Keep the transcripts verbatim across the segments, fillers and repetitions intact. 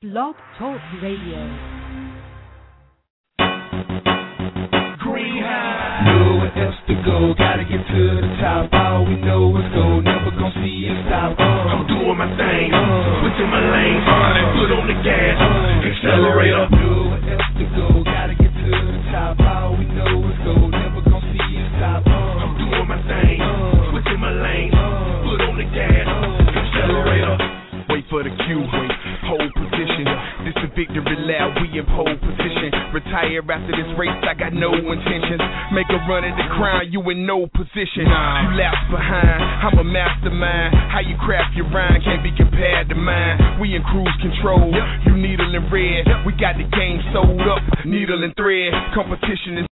Blog Talk Radio. Greenhouse. Nowhere else to go, gotta get to the top. All we know is go, never gonna see us stop. Uh, I'm doing my thing, uh, switching my lanes, uh, and put on the gas, uh, accelerator. Nowhere else to go, gotta get to the top. All we know is go, never gonna see us stop. Uh, I'm doing my thing, uh, switching my lanes, uh, put on the gas, uh, accelerator. Wait for the cue, wait, hold position. This a victory lap, we in pole position. Retire after this race, I got no intentions. Make a run at the crown, you in no position. You laps behind, I'm a mastermind. How you craft your rhyme can't be compared to mine. We in cruise control, you needle and red. We got the game sold up, needle and thread. Competition is.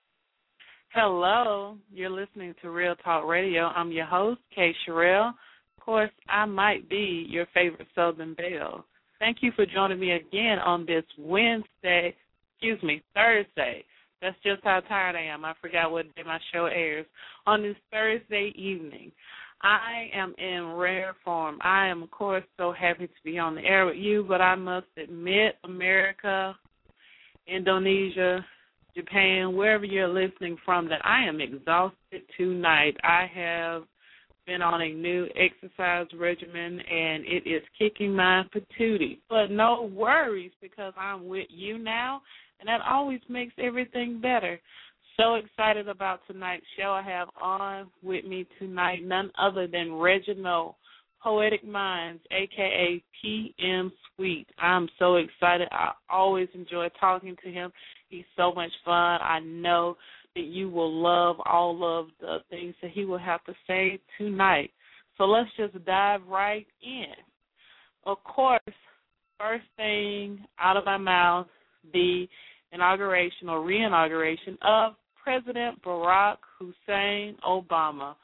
Hello, you're listening to Real Talk Radio. I'm your host, Kay Sherrill. Of course, I might be your favorite Southern Belle. Thank you for joining me again on this Wednesday, excuse me, Thursday. That's just how tired I am. I forgot what day my show airs. On this Thursday evening, I am in rare form. I am, of course, so happy to be on the air with you, but I must admit, America, Indonesia, Japan, wherever you're listening from, that I am exhausted tonight. I have been on a new exercise regimen, and it is kicking my patootie. But no worries, because I'm with you now, and that always makes everything better. So excited about tonight's show. I have on with me tonight none other than Reginald Poetic Minds, a k a. P M Sweet. I'm so excited. I always enjoy talking to him. He's so much fun. I know that you will love all of the things that he will have to say tonight. So let's just dive right in. Of course, first thing out of my mouth, the inauguration or re-inauguration of President Barack Hussein Obama.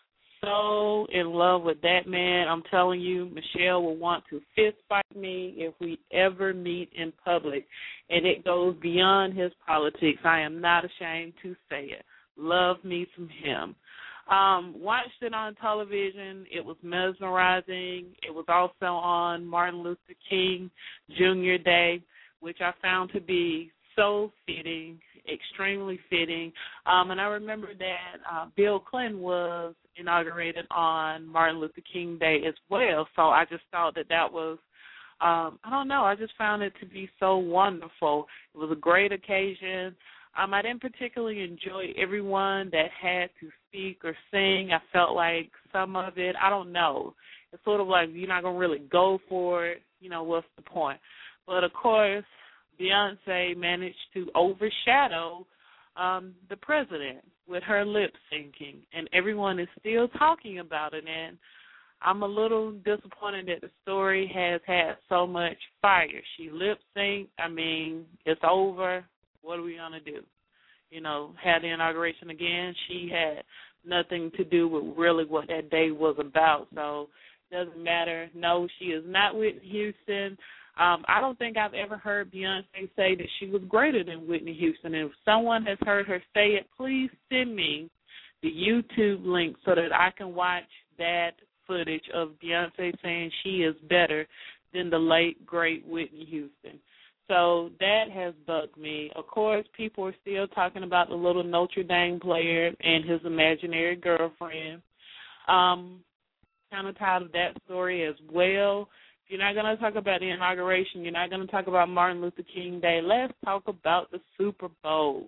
So in love with that man. I'm telling you, Michelle will want to fist fight me if we ever meet in public. And it goes beyond his politics. I am not ashamed to say it. Love me some him. Um, watched it on television. It was mesmerizing. It was also on Martin Luther King Junior Day, which I found to be so fitting, extremely fitting. Um, and I remember that uh, Bill Clinton was inaugurated on Martin Luther King Day as well. So I just thought that that was, um, I don't know, I just found it to be so wonderful. It was a great occasion. Um, I didn't particularly enjoy everyone that had to speak or sing. I felt like some of it, I don't know. It's sort of like you're not going to really go for it. You know, what's the point? But, of course, Beyonce managed to overshadow um, the president with her lip syncing, and everyone is still talking about it. And I'm a little disappointed that the story has had so much fire. She lip synced. I mean, it's over. What are we going to do? You know, had the inauguration again. She had nothing to do with really what that day was about. So it doesn't matter. No, she is not Whitney Houston. Um, I don't think I've ever heard Beyonce say that she was greater than Whitney Houston. And if someone has heard her say it, please send me the YouTube link so that I can watch that footage of Beyonce saying she is better than the late, great Whitney Houston. So that has bugged me. Of course, people are still talking about the little Notre Dame player and his imaginary girlfriend. Um, kind of tired of that story as well. If you're not going to talk about the inauguration, you're not going to talk about Martin Luther King Day, let's talk about the Super Bowl.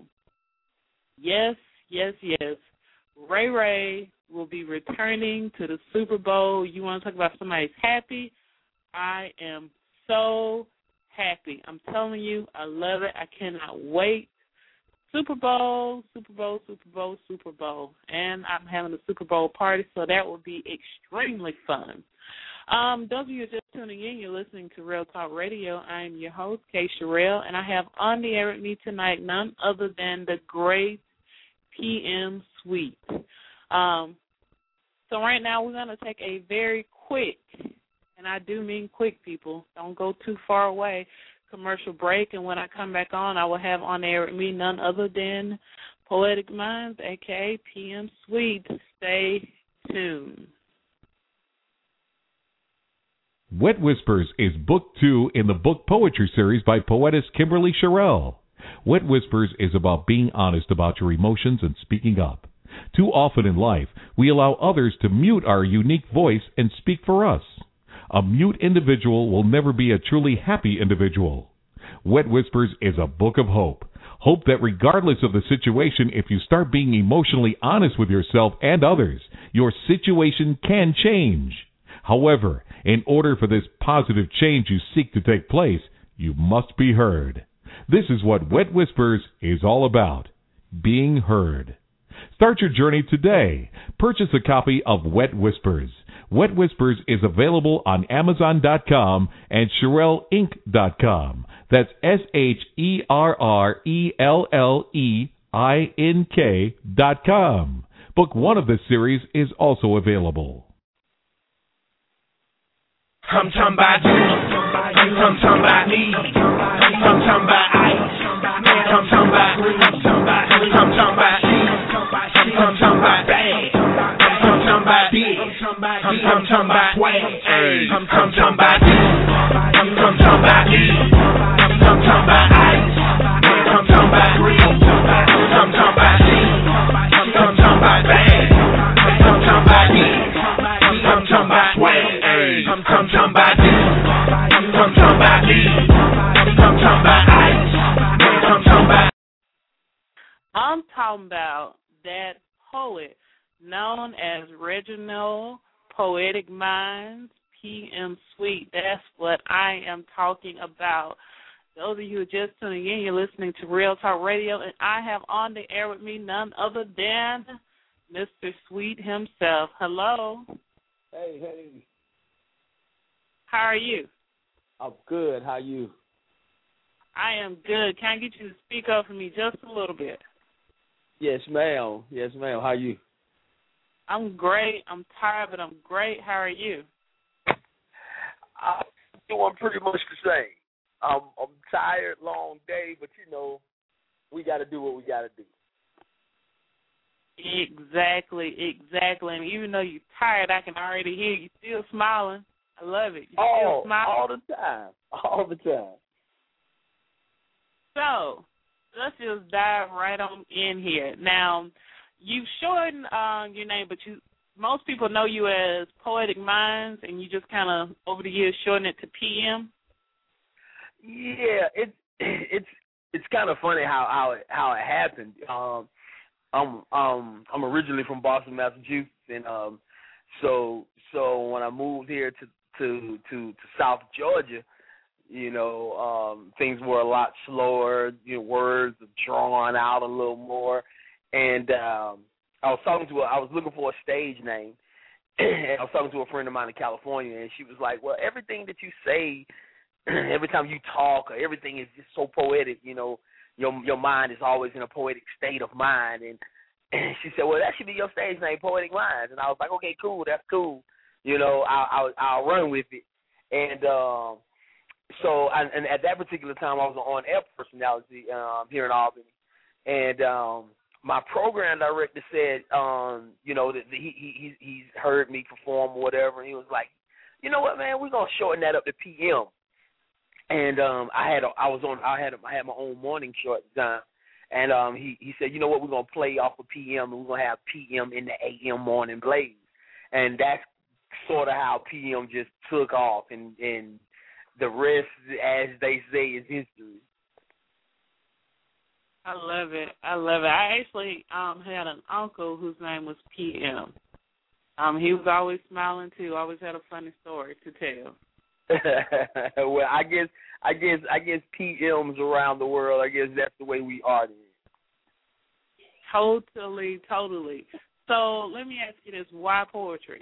Yes, yes, yes. Ray Ray will be returning to the Super Bowl. You want to talk about somebody's happy? I am so happy. I'm telling you, I love it. I cannot wait. Super Bowl, Super Bowl, Super Bowl, Super Bowl. And I'm having a Super Bowl party, so that will be extremely fun. Um, those of you just tuning in, you're listening to Real Talk Radio. I'm your host, Kay Sherrill, and I have on the air with me tonight none other than the great P M Sweet. Um, so right now we're going to take a very quick, and I do mean quick, people, don't go too far away, commercial break, and when I come back on, I will have on the air with me none other than Poetic Minds, a k a. P M Sweet. Stay tuned. Wet Whispers is book two in the book poetry series by poetess Kimberly Sherrill. Wet Whispers is about being honest about your emotions and speaking up. Too often in life, we allow others to mute our unique voice and speak for us. A mute individual will never be a truly happy individual. Wet Whispers is a book of hope. Hope that regardless of the situation, if you start being emotionally honest with yourself and others, your situation can change. However, in order for this positive change you seek to take place, you must be heard. This is what Wet Whispers is all about, being heard. Start your journey today. Purchase a copy of Wet Whispers. Wet Whispers is available on Amazon dot com and Sherrell Inc dot com. That's S H E R R E L L E I N K dot com. Book one of this series is also available. I'm talking about you. I'm talking about me. I'm talking about ice. I'm talking about. I'm talking about. I'm talking about she. I'm talking about bad. I'm talking about big. I'm talking about swag. I'm talking about you. I'm talking about me. I'm talking about ice. I'm talking about. I'm talking about she. I'm talking about bad. I'm talking about big. I'm talking about swag. I'm talking about you. I'm talking about me. I'm talking about ice. I'm talking about. I'm talking about that poet known as Reginald Poetic Minds, P M Sweet. That's what I am talking about. Those of you who are just tuning in, you're listening to Real Talk Radio, and I have on the air with me none other than Mister Sweet himself. Hello. Hey, hey. How are you? I'm good. How are you? I am good. Can I get you to speak up for me just a little bit? Yes, ma'am. Yes, ma'am. How are you? I'm great. I'm tired, but I'm great. How are you? I'm doing pretty much the same. I'm, I'm tired, long day, but, you know, we got to do what we got to do. Exactly, exactly. And even though you're tired, I can already hear you still smiling. I love it. You're all, still smiling. all the time. All the time. So let's just dive right on in here. Now, you've shortened uh, your name, but you most people know you as Poetic Minds, and you just kind of, over the years, shortened it to P M. Yeah, it's it's it's kind of funny how how it, how it happened. Um, I'm um I'm originally from Boston, Massachusetts, and um so so when I moved here to to to, to South Georgia, you know, um, things were a lot slower. You know, words are drawn out a little more, and um, I was talking to a, I was looking for a stage name, and I was talking to a friend of mine in California, and she was like, "Well, everything that you say, every time you talk, or everything is just so poetic. You know, your your mind is always in a poetic state of mind." And, and she said, "Well, that should be your stage name, Poetic Minds." And I was like, "Okay, cool, that's cool. You know, I'll I'll, I'll run with it." And um, so, I, and at that particular time, I was an on-air personality um, here in Albany, and um, my program director said, um, you know, that he he he's heard me perform or whatever, and he was like, "You know what, man? We're gonna shorten that up to P M." And um, I had a, I was on I had a, I had my own morning show at the time, and um, he he said, "You know what? We're gonna play off of P M, and we're gonna have P M in the A M morning blaze," and that's sort of how P M just took off, and and the rest, as they say, is history. I love it. I love it. I actually um, had an uncle whose name was P M. Um, he was always smiling too. Always had a funny story to tell. Well, I guess, I guess, I guess P Ms around the world, I guess that's the way we are. Then. Totally, totally. So let me ask you this: why poetry?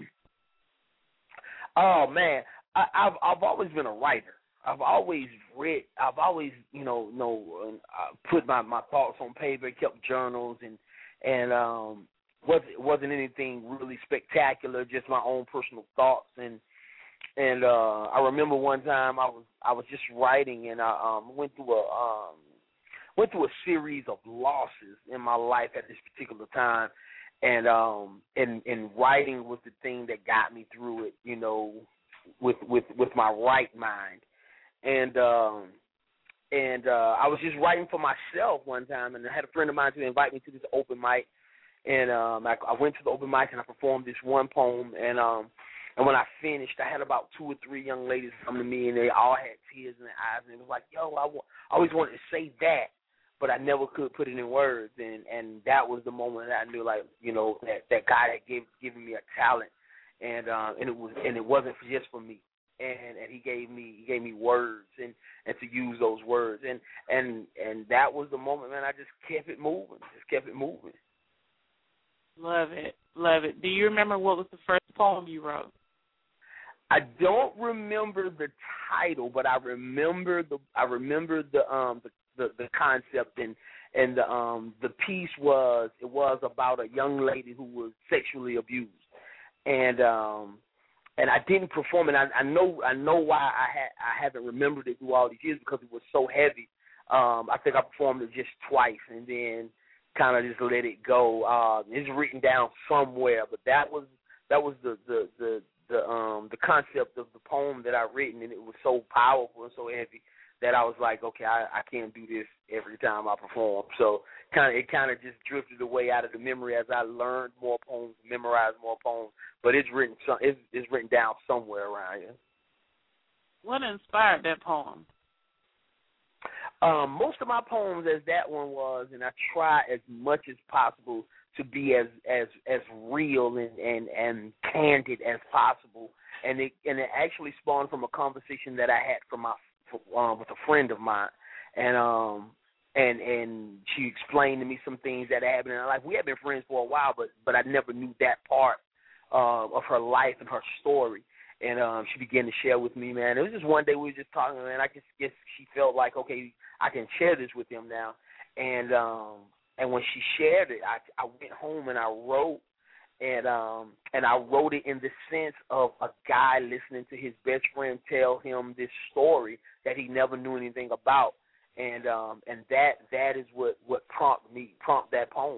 Oh man, I, I've I've always been a writer. I've always read. I've always, you know, know uh, put my, my thoughts on paper, kept journals, and and um, wasn't wasn't anything really spectacular. Just my own personal thoughts, and and uh, I remember one time I was I was just writing, and I um, went through a um, went through a series of losses in my life at this particular time, and um, and and writing was the thing that got me through it. You know. with with with my right mind. And um, and uh, I was just writing for myself one time, and I had a friend of mine to invite me to this open mic. And um, I, I went to the open mic and I performed this one poem. And um, and when I finished, I had about two or three young ladies come to me, and they all had tears in their eyes. And it was like, yo, I, w- I always wanted to say that, but I never could put it in words. And, and that was the moment that I knew, like, you know, that, that God had gave, given me a talent, and uh, and it was and it wasn't just for me. And and he gave me he gave me words and, and to use those words. And, and and that was the moment, man. I just kept it moving, just kept it moving. Love it, love it. Do you remember what was the first poem you wrote? I don't remember the title, but I remember the I remember the um the, the, the concept, and and the um the piece was it was about a young lady who was sexually abused, and um and I didn't perform it. I, I know I know why I had I haven't remembered it through all these years, because it was so heavy. Um, I think I performed it just twice, and then kind of just let it go. Uh, it's written down somewhere, but that was that was the the the the um the concept of the poem that I written, and it was so powerful and so heavy that I was like, okay, I, I can't do this every time I perform. So kind of it kind of just drifted away out of the memory as I learned more poems, memorized more poems. But it's written some, it's, it's written down somewhere around here. What inspired that poem? Um, most of my poems, as that one was, and I try as much as possible to be as as as real and, and, and candid as possible, and it and it actually spawned from a conversation that I had from my um, with a friend of mine, and um and and she explained to me some things that happened in her life. We had been friends for a while, but but I never knew that part uh, of her life and her story. And um, she began to share with me, man. It was just one day we were just talking, man. I just guess she felt like, okay, I can share this with him now. And um, and when she shared it, I, I went home and I wrote, and um, and I wrote it in the sense of a guy listening to his best friend tell him this story that he never knew anything about, and um, and that that is what, what prompted me, prompt that poem.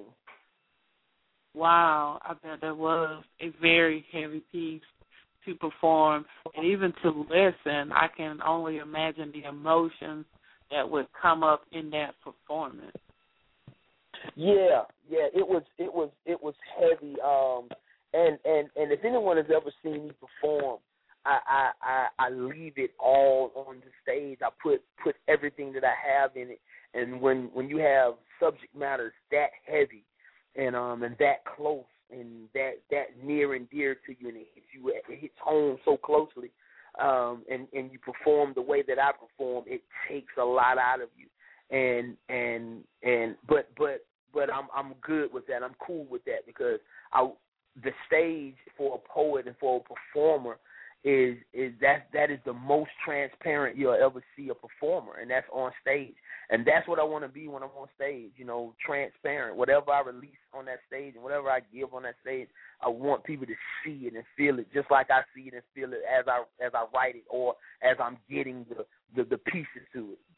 Wow, I bet that was a very heavy piece to perform, and even to listen. I can only imagine the emotions that would come up in that performance. Yeah, yeah, it was, it was, it was heavy. Um, and, and, and if anyone has ever seen me perform, I, I, I, I leave it all on the stage. I put, put everything that I have in it. And when, when you have subject matters that heavy, and um, and that close, and that, that near and dear to you, and it hits you, it hits home so closely, um, and, and you perform the way that I perform, it takes a lot out of you. And and and but but but I'm I'm good with that. I'm cool with that, because I the stage for a poet and for a performer is is that that is the most transparent you'll ever see a performer, and that's on stage. And that's what I want to be when I'm on stage, you know, transparent. Whatever I release on that stage and whatever I give on that stage, I want people to see it and feel it just like I see it and feel it as I as I write it, or as I'm getting the, the, the pieces to it.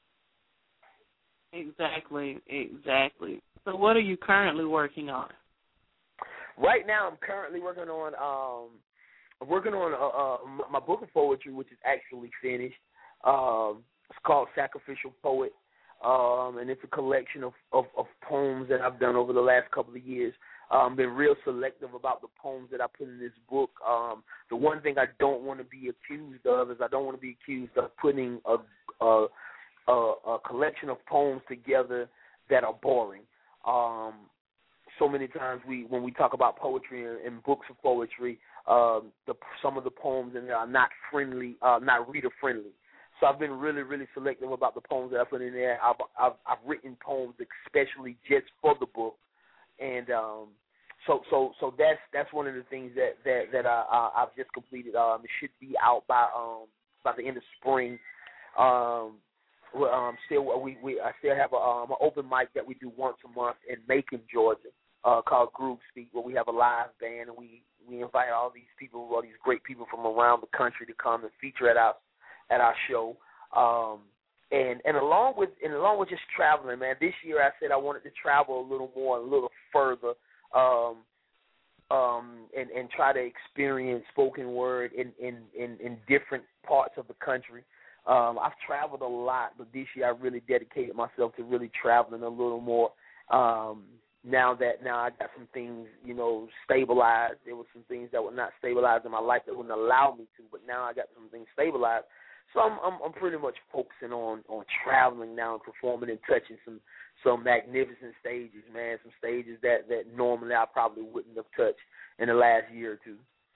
Exactly, exactly. So what are you currently working on? Right now I'm currently working on um, I'm working on uh, uh, my book of poetry, which is actually finished. Um, it's called Sacrificial Poet, um, and it's a collection of, of, of poems that I've done over the last couple of years. I've um, been real selective about the poems that I put in this book. Um, the one thing I don't want to be accused of is I don't want to be accused of putting a, a, a, a collection of poems together that are boring. Um, so many times we, when we talk about poetry and, and books of poetry, um, the, some of the poems in there are not friendly, uh, not reader friendly. So I've been really, really selective about the poems that I put in there. I've, I've, I've written poems especially just for the book, and um, so, so, so that's that's one of the things that that, that I, I, I've just completed. Um, it should be out by um, by the end of spring. Um, we're, um, still, we, we I still have a, um, an open mic that we do once a month in Macon, Georgia, uh, called Groove Speak, where we have a live band, and we, we invite all these people, all these great people from around the country to come and feature at our at our show. Um, and and along with and along with just traveling, man. This year I said I wanted to travel a little more, a little further. Um, um, and and try to experience spoken word in in in, in different parts of the country. Um, I've traveled a lot, but this year I really dedicated myself to really traveling a little more. Um, now that now I got some things, you know, stabilized. There were some things that were not stabilized in my life that wouldn't allow me to, but now I got some things stabilized. So I'm I'm, I'm pretty much focusing on, on traveling now and performing and touching some, some magnificent stages, man, some stages that, that normally I probably wouldn't have touched in the last year or two.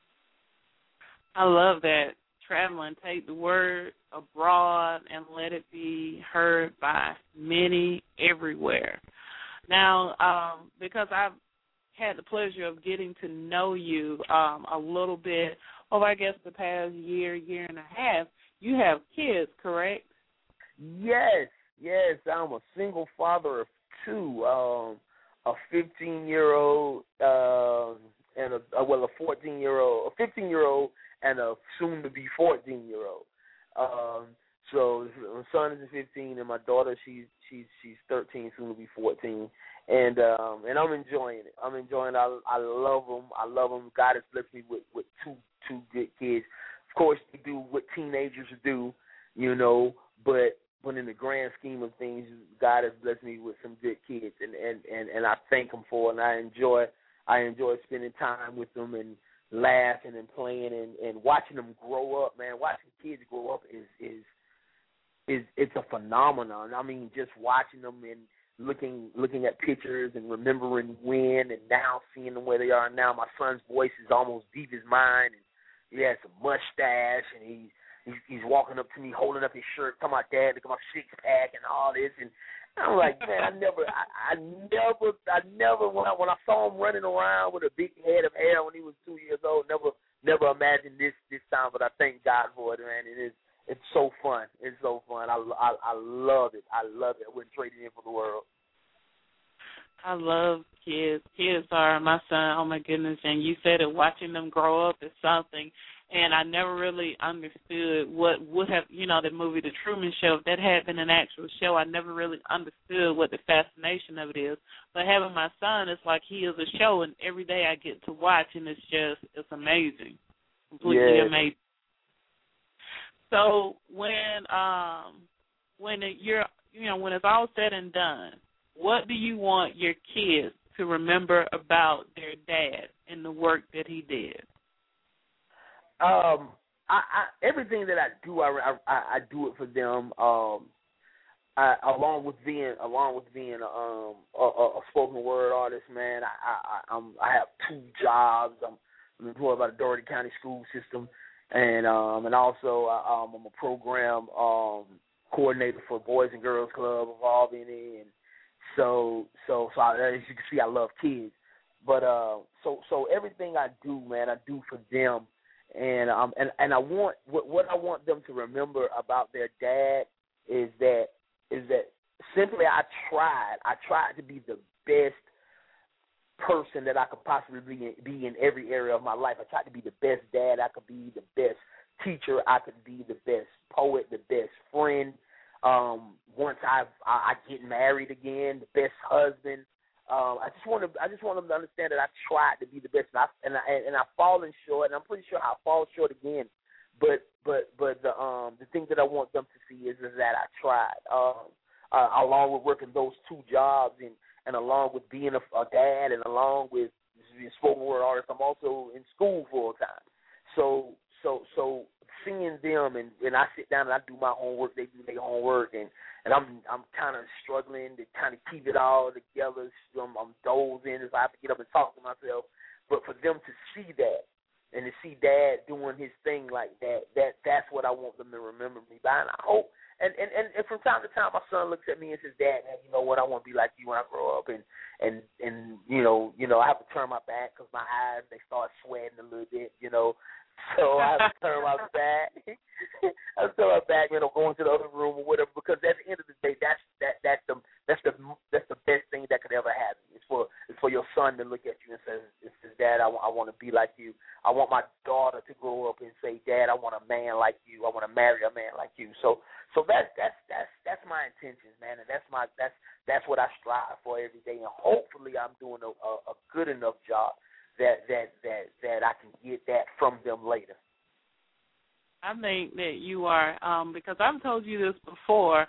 I love that. Traveling, take the word abroad and let it be heard by many everywhere. Now, um, because I've had the pleasure of getting to know you um, a little bit over, I guess, the past year, year and a half, you have kids, correct? Yes, yes. I'm a single father of two, um, a fifteen-year-old uh, and a, well, a fourteen-year-old, a fifteen-year-old, and a soon-to-be fourteen-year-old. Um, so my son is fifteen, and my daughter she's she's she's thirteen, soon-to-be fourteen, and um, and I'm enjoying it. I'm enjoying it. I, I love them. I love them. God has blessed me with, with two two good kids. Of course, they do what teenagers do, you know, but but in the grand scheme of things, God has blessed me with some good kids, and and, and, and I thank Him for it, and I enjoy I enjoy spending time with them and laughing and playing and, and watching them grow up, man. Watching kids grow up is is is it's a phenomenon. I mean, just watching them and looking looking at pictures and remembering when and now seeing them where they are now. My son's voice is almost deep as mine, and he has a mustache, and he he's, he's walking up to me holding up his shirt, talking about dad, look at my six pack and all this, and I'm like, man, I never, I, I never, I never, when I, when I saw him running around with a big head of hair when he was two years old, never, never imagined this this time. But I thank God for it, man. It is, it's so fun. It's so fun. I, I, I love it. I love it. I wouldn't trade it in for the world. I love kids. Kids are my son. Oh my goodness! And you said it. Watching them grow up is something. And I never really understood what would have, you know, the movie The Truman Show, if that had been an actual show, I never really understood what the fascination of it is. But having my son, it's like he is a show, and every day I get to watch, and it's just, it's amazing, completely yeah. amazing. So when, um, when it, you're, you know, when it's all said and done, what do you want your kids to remember about their dad and the work that he did? Um, I, I everything that I do, I, I, I do it for them. Um, I, along with being, along with being, um, a, a spoken word artist, man. I, I, I'm, I have two jobs. I'm, I'm employed by the Dougherty County School System, and um, and also I, um, I'm a program um coordinator for Boys and Girls Club of Albany, and so, so, so I, as you can see, I love kids. But uh, so, so everything I do, man, I do for them. And um and, and I want what, what I want them to remember about their dad is that is that simply I tried I tried to be the best person that I could possibly be in, be in every area of my life. I tried to be the best dad I could be, the best teacher I could be, the best poet, the best friend. Um, once I I get married again, the best husband. Um, I just want to. I just want them to understand that I tried to be the best, and I and I, and I've fallen short, and I'm pretty sure I'll fall short again. But but but the um the thing that I want them to see is, is that I tried. Um, uh, along with working those two jobs, and, and along with being a, a dad, and along with being a spoken word artist, I'm also in school full time. So so so seeing them, and, and I sit down and I do my homework, they do their homework, and. And I'm I'm kind of struggling to kind of keep it all together. I'm, I'm dozing if I have to get up and talk to myself. But for them to see that and to see Dad doing his thing like that, that that's what I want them to remember me by. And I hope, and, and, and, and from time to time, my son looks at me and says, Dad, man, you know what, I want to be like you when I grow up. And, and, and you know, you know, I have to turn my back because my eyes, they start sweating a little bit, you know. So I have to turn my back. I have to turn my back, you know, go into the other room or whatever. Because at the end of the day, that's that that's the that's the that's the best thing that could ever happen. It's for it's for your son to look at you and say, Dad, I, I want to be like you. I want my daughter to grow up and say, Dad, I want a man like you. I want to marry a man like you. So so that's that's that's that's my intentions, man, and that's my that's that's what I strive for every day. And hopefully, I'm doing a, a, a good enough job that that that that I can get that from them later. I think that you are, um, because I've told you this before,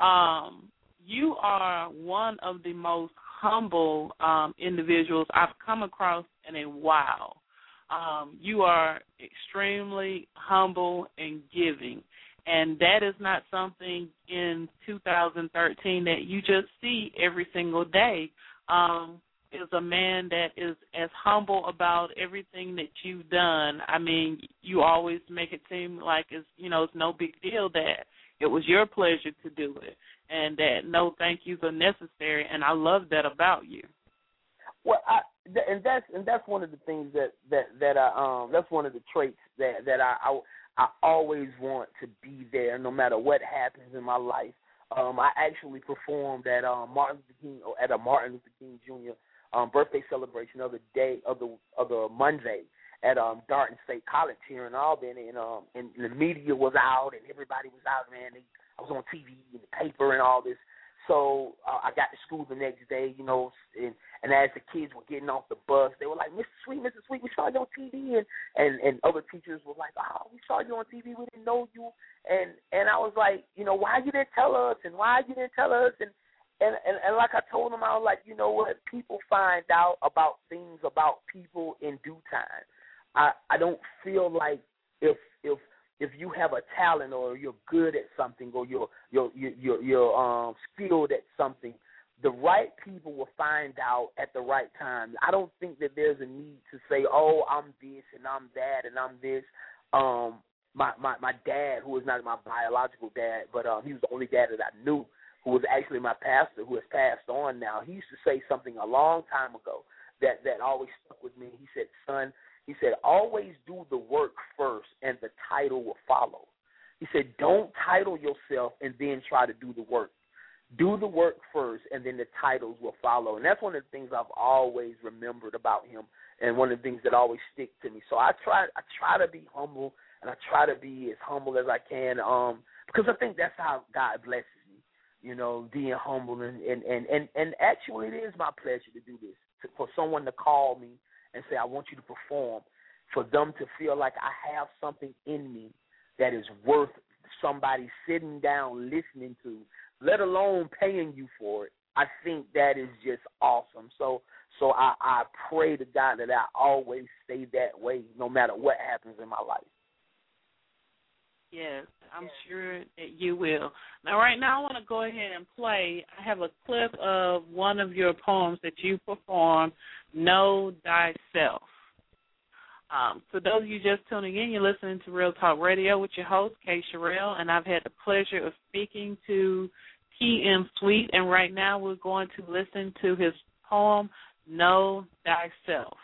um, you are one of the most humble um, individuals I've come across in a while. Um, you are extremely humble and giving, and that is not something in two thousand thirteen that you just see every single day. Um, is a man that is as humble about everything that you've done. I mean, you always make it seem like it's, you know, it's no big deal that it was your pleasure to do it and that no thank yous are necessary, and I love that about you. Well, I, and that's and that's one of the things that, that, that I um that's one of the traits that, that I, I I always want to be there no matter what happens in my life. Um, I actually performed at um, Martin Luther King at a Martin Luther King Junior Um, birthday celebration of the day of the of the Monday at um, Darton State College here in Albany, and um, and the media was out and everybody was out. Man, they, I was on T V and the paper and all this. So uh, I got to school the next day, you know, and, and as the kids were getting off the bus, they were like, "Mister Sweet, Mister Sweet, we saw you on T V," and, and and other teachers were like, "Oh, we saw you on T V, we didn't know you," and and I was like, you know, why you didn't tell us, and why you didn't tell us, and. And, and and like I told them, I was like, you know what? People find out about things about people in due time. I I don't feel like if if if you have a talent or you're good at something or you're you're you're you're um skilled at something, the right people will find out at the right time. I don't think that there's a need to say, oh, I'm this and I'm that and I'm this. Um, my my my dad, who is not my biological dad, but um, he was the only dad that I knew, who was actually my pastor, who has passed on now. He used to say something a long time ago that, that always stuck with me. He said, son, he said, always do the work first and the title will follow. He said, don't title yourself and then try to do the work. Do the work first and then the titles will follow. And that's one of the things I've always remembered about him and one of the things that always stick to me. So I try I try to be humble, and I try to be as humble as I can um, because I think that's how God blesses. You know, being humble, and, and, and, and, and actually it is my pleasure to do this, to, for someone to call me and say, I want you to perform, for them to feel like I have something in me that is worth somebody sitting down listening to, let alone paying you for it. I think that is just awesome. So so I, I pray to God that I always stay that way no matter what happens in my life. Yes, I'm sure that you will. Now, right now, I want to go ahead and play. I have a clip of one of your poems that you performed, Know Thyself. Um, for those of you just tuning in, you're listening to Real Talk Radio with your host, Kay Sherrill, and I've had the pleasure of speaking to T M Sweet, and right now we're going to listen to his poem, Know Thyself.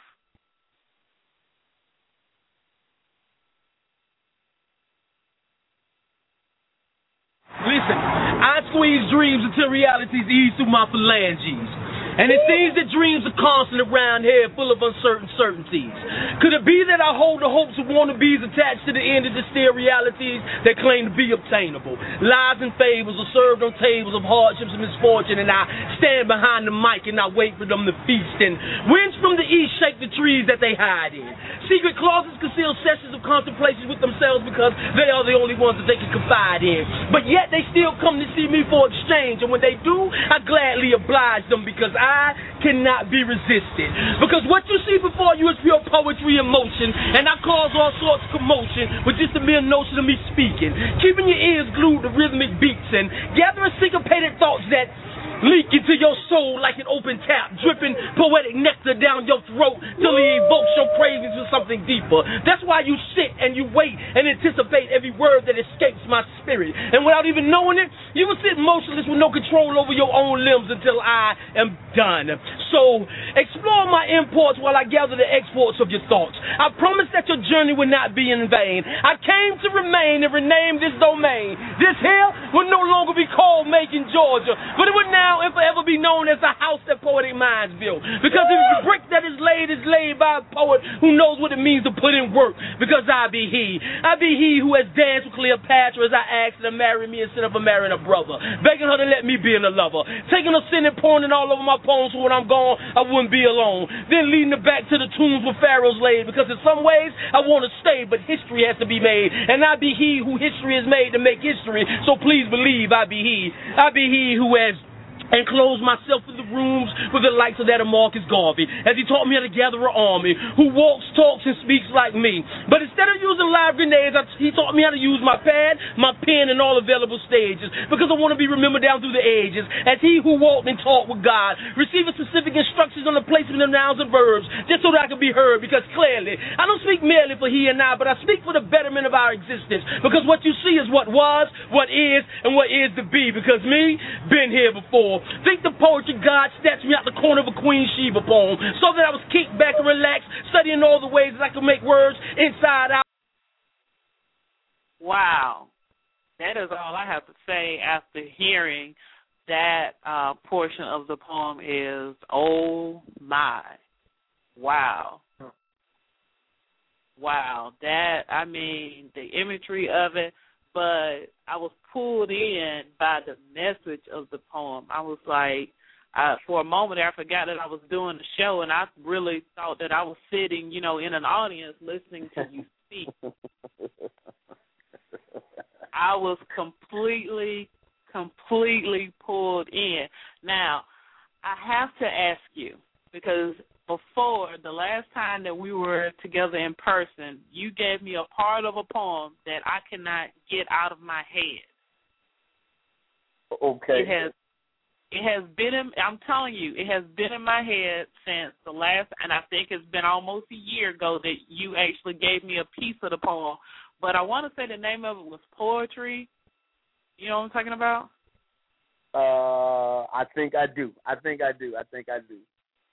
Listen, I squeeze dreams until realities ease through my phalanges. And it seems that dreams are constant around here, full of uncertain certainties. Could it be that I hold the hopes of wannabes attached to the end of the stale realities that claim to be obtainable? Lies and fables are served on tables of hardships and misfortune, and I stand behind the mic and I wait for them to feast. And winds from the east shake the trees that they hide in. Secret closets conceal sessions of contemplation with themselves because they are the only ones that they can confide in. But yet they still come to see me for exchange, and when they do, I gladly oblige them because I cannot be resisted. Because what you see before you is pure poetry in motion, and I cause all sorts of commotion with just the mere notion of me speaking, keeping your ears glued to rhythmic beats and gathering syncopated thoughts that leak into your soul like an open tap, dripping poetic nectar down your throat till it evokes your cravings for something deeper. That's why you sit and you wait and anticipate every word that escapes my spirit. And without even knowing it, you will sit motionless with no control over your own limbs until I am done. So explore my imports while I gather the exports of your thoughts. I promise that your journey will not be in vain. I came to remain and rename this domain. This here will no longer be called Macon, Georgia, but it will now now and forever be known as the house that Poetic Minds built. Because if the brick that is laid is laid by a poet who knows what it means to put in work. Because I be he. I be he who has danced with Cleopatra as I asked her to marry me instead of her marrying a brother. Begging her to let me be in a lover. Taking her sin and pouring it all over my poems so when I'm gone, I wouldn't be alone. Then leading her back to the tombs where pharaohs laid. Because in some ways, I want to stay, but history has to be made. And I be he who history is made to make history. So please believe I be he. I be he who has enclosed myself in the rooms with the likes of that of Marcus Garvey, as he taught me how to gather an army, who walks, talks, and speaks like me. But instead of using live grenades, I, he taught me how to use my pad, my pen, and all available stages, because I want to be remembered down through the ages as he who walked and talked with God, receiving specific instructions on the placement of nouns and verbs, just so that I can be heard, because clearly, I don't speak merely for he and I, but I speak for the betterment of our existence, because what you see is what was, what is, and what is to be, because me, been here before. Think the poetry God snatched me out the corner of a Queen Sheba poem so that I was kicked back and relaxed, studying all the ways that I could make words inside out. Wow. That is all I have to say after hearing that uh, portion of the poem is, oh, my. Wow. Wow. That, I mean, the imagery of it, but I was pulled in by the message of the poem. I was like, uh, for a moment there, I forgot that I was doing the show, and I really thought that I was sitting, you know, in an audience listening to you speak. I was completely, completely pulled in. Now, I have to ask you, because before, the last time that we were together in person, you gave me a part of a poem that I cannot get out of my head. Okay. It has, it has been in, I'm telling you, it has been in my head since the last, and I think it's been almost a year ago that you actually gave me a piece of the poem. But I want to say the name of it was Poetry. You know what I'm talking about? Uh, I think I do. I think I do. I think I do.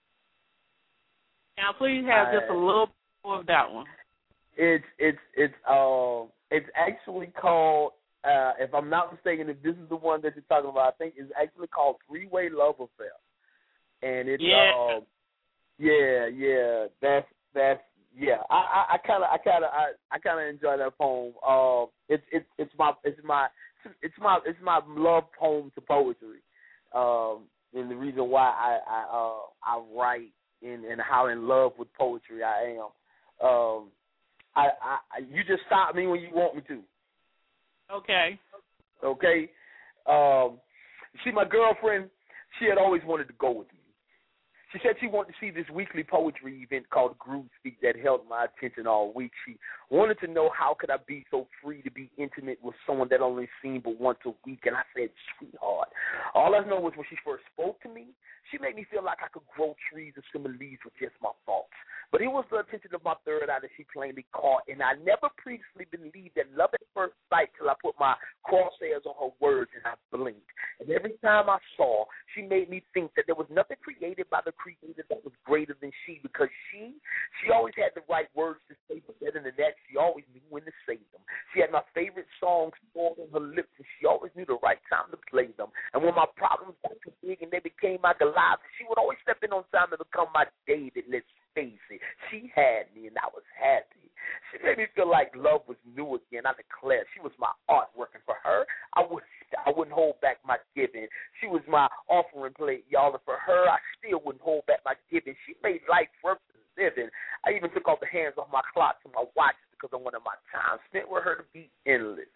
Now, please have just a little more of that one. It's it's it's uh it's actually called uh if I'm not mistaken, if this is the one that you're talking about, I think it's actually called Three Way Love Affair, and it's yeah uh, yeah yeah that's that's yeah I I kind of I kind of I, I kind of enjoy that poem. Uh, it's it's it's my it's my it's my it's my love poem to poetry, um, and the reason why I I uh I write. And, and how in love with poetry I am. Um, I, I, you just stop me when you want me to. Okay. Okay. Um, see, my girlfriend, she had always wanted to go with me. She said she wanted to see this weekly poetry event called Groove Speak that held my attention all week. She wanted to know how could I be so free to be intimate with someone that only seen but once a week. And I said, sweetheart, all I know was when she first spoke to me, she made me feel like I could grow trees and swim in leaves with just my thoughts. But it was the attention of my third eye that she plainly caught, and I never previously believed that love at first sight till I put my crosshairs on her words and I blinked. And every time I saw, she made me think that there was nothing created by the creator that was greater than she, because she, she always had the right words to say, but better than that, she always knew when to say them. She had my favorite songs poured on her lips, and she always knew the right time to play them. And when my problems got too big and they became my Goliath, she would always step in on time to become my David. Let's face it, she had me, and I was happy. She made me feel like love was new again. I declare, she was my art working for her. I would, I wouldn't hold back my giving. She was my offering plate, y'all, and for her, I still wouldn't hold back my giving. She made life worth living. I even took off the hands off my clocks and my watches because I wanted my time spent with her to be endless.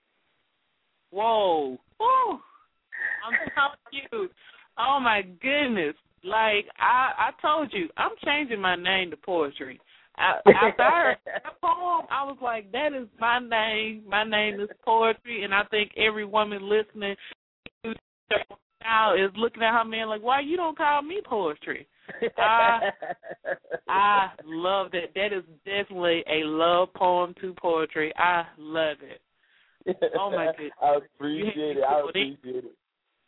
Whoa. Woo. I'm telling you. Oh, my goodness. Like, I, I told you, I'm changing my name to Poetry. I, after I heard that poem, I was like, that is my name. My name is Poetry, and I think every woman listening now is looking at her man like, why you don't call me Poetry? I, I love that. That is definitely a love poem to poetry. I love it. Oh, my goodness. I appreciate it. I appreciate it.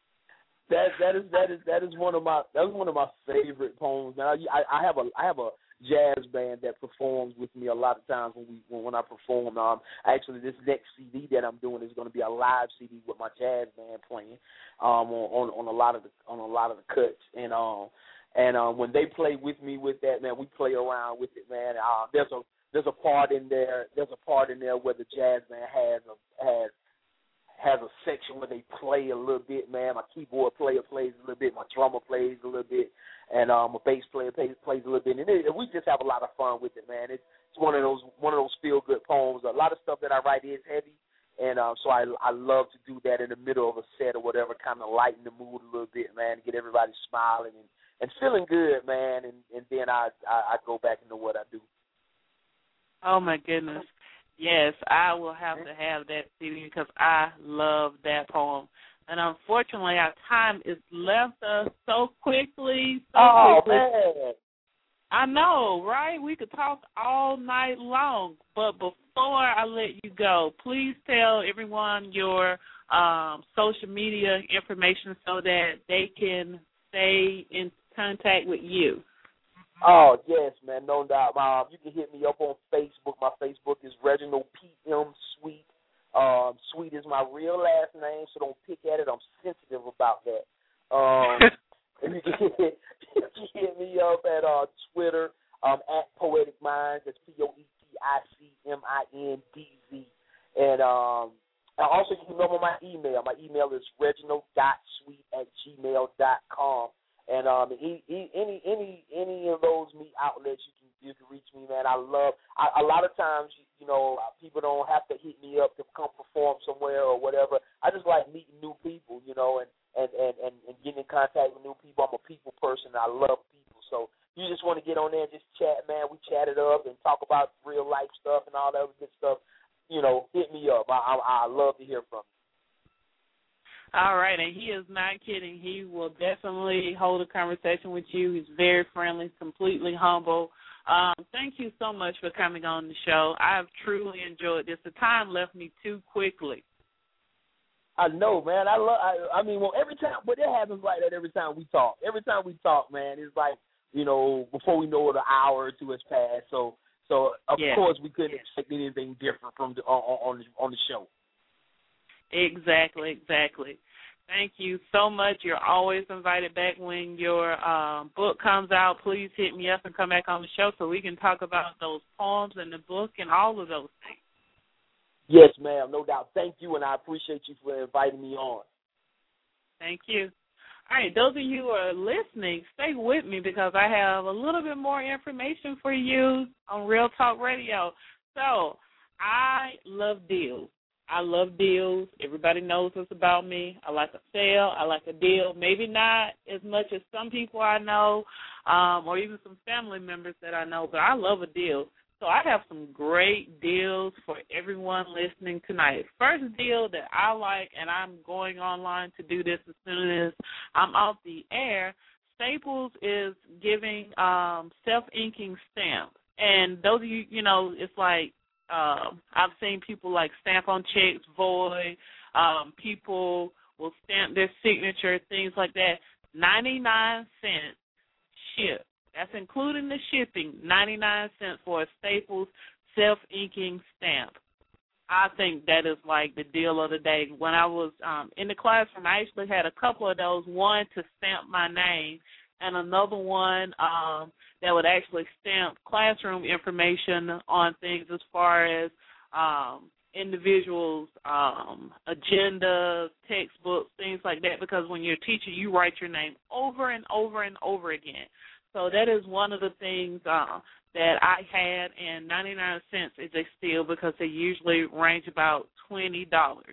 That that is that is that is one of my that was one of my favorite poems. Now I, I have a I have a jazz band that performs with me a lot of times when we when, when I perform. Um, actually, this next C D that I'm doing is going to be a live C D with my jazz band playing um, on, on on a lot of the on a lot of the cuts, and um and um, when they play with me with that, man, we play around with it, man. Uh, there's a there's a part in there there's a part in there where the jazz band has a has has a section where they play a little bit, man. My keyboard player plays a little bit, my drummer plays a little bit, and um, my bass player plays, plays a little bit, and it, we just have a lot of fun with it, man. It's, it's one of those one of those feel good poems. A lot of stuff that I write is heavy, and um, so I I love to do that in the middle of a set or whatever, kind of lighten the mood a little bit, man, get everybody smiling and, and feeling good, man, and, and then I, I I go back into what I do. Oh my goodness. Yes, I will have to have that C D because I love that poem. And unfortunately, our time is left us so quickly. So oh, quickly. man. I know, right? We could talk all night long. But before I let you go, please tell everyone your um, social media information so that they can stay in contact with you. Oh, yes, man, no doubt. Um, you can hit me up on Facebook. My Facebook is Reginald P M. Sweet. Um, Sweet is my real last name, so don't pick at it. I'm sensitive about that. Um, you, can hit, you can hit me up at uh, Twitter um, at Poetic Minds. That's P O E T I C M I N D Z. And um, also you can remember my email. My email is reginald dot sweet at gmail dot com. And um, any any any any of those media outlets you can you can reach me, man. I love. I, a lot of times, you know, people don't have to hit me up to come perform somewhere or whatever. I just like meeting new people, you know, and and, and, and, and getting in contact with new people. I'm a people person. I love people. So you just want to get on there and just chat, man. We chat it up and talk about real life stuff and all that other good stuff. You know, hit me up. I I, I love to hear from you. All right, and he is not kidding. He will definitely hold a conversation with you. He's very friendly, completely humble. Um, thank you so much for coming on the show. I've truly enjoyed this. The time left me too quickly. I know, man. I love. I, I mean, well, every time, but it happens like that every time we talk. Every time we talk, man, it's like, you know, before we know it, an hour or two has passed. So, so of yeah. course, we couldn't expect anything different from the, on, on the on the show. Exactly, exactly. Thank you so much. You're always invited back when your um, book comes out. Please hit me up and come back on the show so we can talk about those poems and the book and all of those things. Yes, ma'am, no doubt. Thank you, and I appreciate you for inviting me on. Thank you. All right, those of you who are listening, stay with me because I have a little bit more information for you on Real Talk Radio. So I love deals. I love deals. Everybody knows this about me. I like a sale. I like a deal. Maybe not as much as some people I know um, or even some family members that I know, but I love a deal. So I have some great deals for everyone listening tonight. First deal that I like, and I'm going online to do this as soon as I'm off the air, Staples is giving um, self-inking stamps. And those of you, you know, it's like, Uh, I've seen people like stamp on checks, void. Um, people will stamp their signature, things like that. ninety-nine cents ship. That's including the shipping, ninety-nine cents for a Staples self-inking stamp. I think that is like the deal of the day. When I was um, in the classroom, I actually had a couple of those, one to stamp my name and another one um, that would actually stamp classroom information on things as far as um, individuals' um, agendas, textbooks, things like that, because when you're a teacher, you write your name over and over and over again. So that is one of the things uh, that I had, and ninety-nine cents is a steal because they usually range about twenty dollars.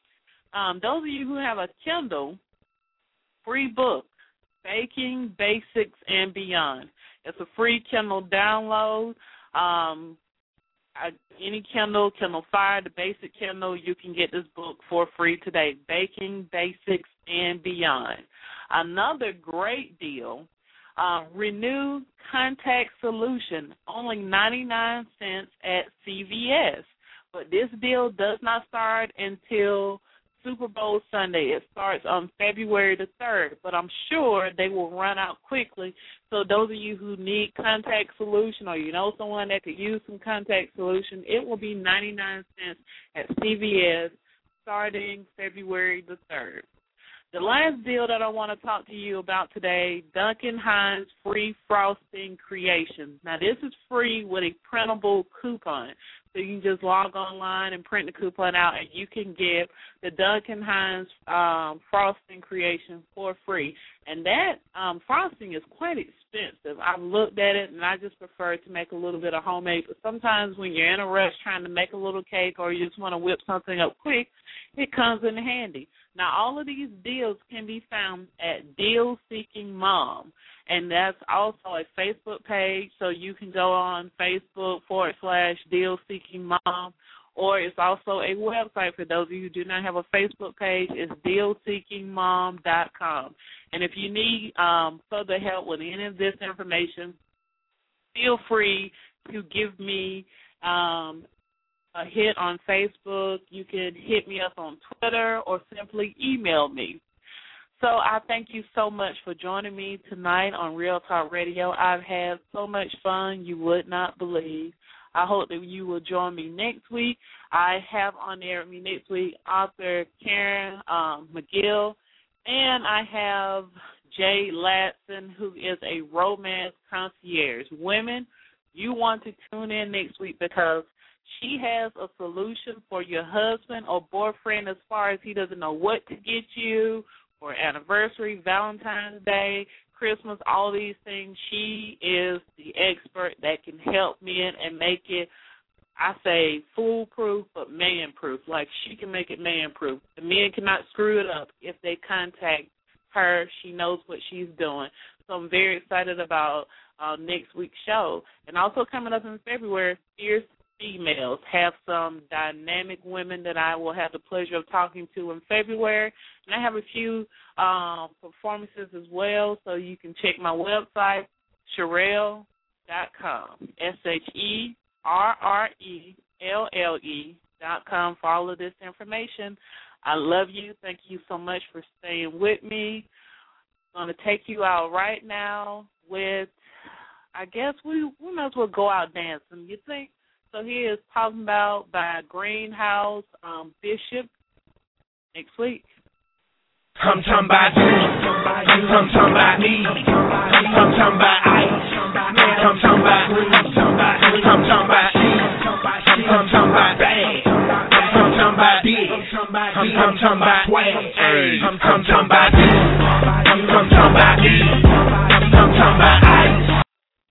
Um, those of you who have a Kindle, free book, Baking Basics and Beyond. It's a free Kindle download. Um, I, any Kindle, Kindle Fire, the basic Kindle, you can get this book for free today, Baking Basics and Beyond. Another great deal, uh, Renew Contact Solution, only ninety-nine cents at C V S. But this deal does not start until Super Bowl Sunday. It starts on February the third, but I'm sure they will run out quickly. So those of you who need contact solution or you know someone that could use some contact solution, it will be ninety-nine cents at C V S starting February the third. The last deal that I want to talk to you about today, Duncan Hines Free Frosting Creations. Now, this is free with a printable coupon. So you can just log online and print the coupon out, and you can get the Duncan Hines um, Frosting Creation for free. And that um, frosting is quite expensive. I've looked at it, and I just prefer to make a little bit of homemade. But sometimes when you're in a rush trying to make a little cake or you just want to whip something up quick, it comes in handy. Now, all of these deals can be found at Deal Seeking Mom, and that's also a Facebook page, so you can go on Facebook forward slash Deal Seeking Mom, or it's also a website for those of you who do not have a Facebook page. It's deal seeking mom dot com. And if you need um, further help with any of this information, feel free to give me um, a hit on Facebook. You can hit me up on Twitter or simply email me. So I thank you so much for joining me tonight on Real Talk Radio. I've had so much fun you would not believe. I hope that you will join me next week. I have on air with me next week author Karen um, McGill, and I have Jay Latson, who is a romance concierge. Women, you want to tune in next week because she has a solution for your husband or boyfriend as far as he doesn't know what to get you for anniversary, Valentine's Day, Christmas, all these things. She is the expert that can help men and make it, I say, foolproof, but man-proof. Like, she can make it man-proof. The men cannot screw it up if they contact her. She knows what she's doing. So I'm very excited about uh, next week's show. And also coming up in February, Fierce Females. Have some dynamic women that I will have the pleasure of talking to in February. And I have a few um, performances as well, so you can check my website, Sherelle dot com, S H E R R E L L E dot com for all of this information. I love you. Thank you so much for staying with me. I'm going to take you out right now with, I guess we, we might as well go out dancing. You think? So he is Talking About by Greenhouse um, Bishop next week. I'm talking about you, I'm talking about me, I'm talking about ice, I'm talking about, I'm talking about she, I'm talking about bad, I'm talking about big, I'm talking about swag, I'm talking about